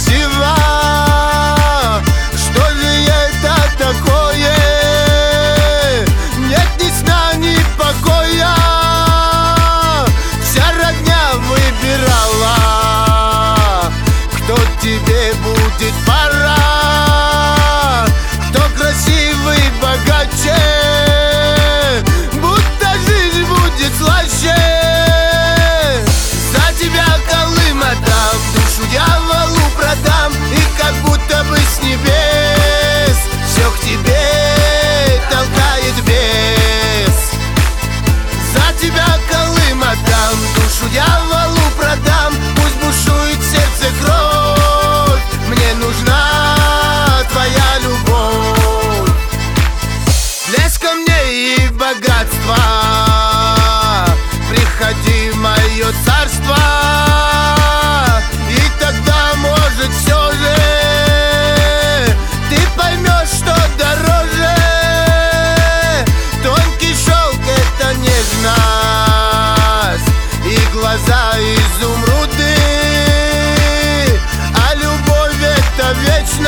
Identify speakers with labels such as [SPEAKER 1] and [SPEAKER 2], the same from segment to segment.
[SPEAKER 1] красиво. Что же это такое? Нет ни сна, ни покоя. Вся родня выбирала, кто тебе будет пора, кто красивый, богаче, будто жизнь будет слаще. За тебя Колым отдам, душу дьяволу продам, и как будто бы с небес все к тебе толкает бес. За тебя Колым отдам, душу дьяволу продам, пусть бушует в сердце кровь, мне нужна твоя любовь. Лезь ко мне и богатство, приходи в мое царство, и тогда, может, все же ты поймешь, что дороже. Тонкий шелк — это нежность, и глаза изумруды, а любовь — это вечность.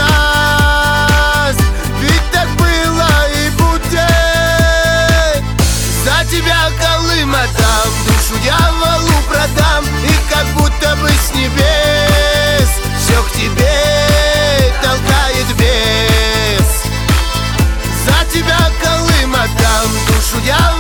[SPEAKER 1] Ведь так было и будет. За тебя Колым отдам, душу дьяволу продам, и как будто бы с небес все к тебе толкает бес. За тебя Колым отдам, душу дьяволу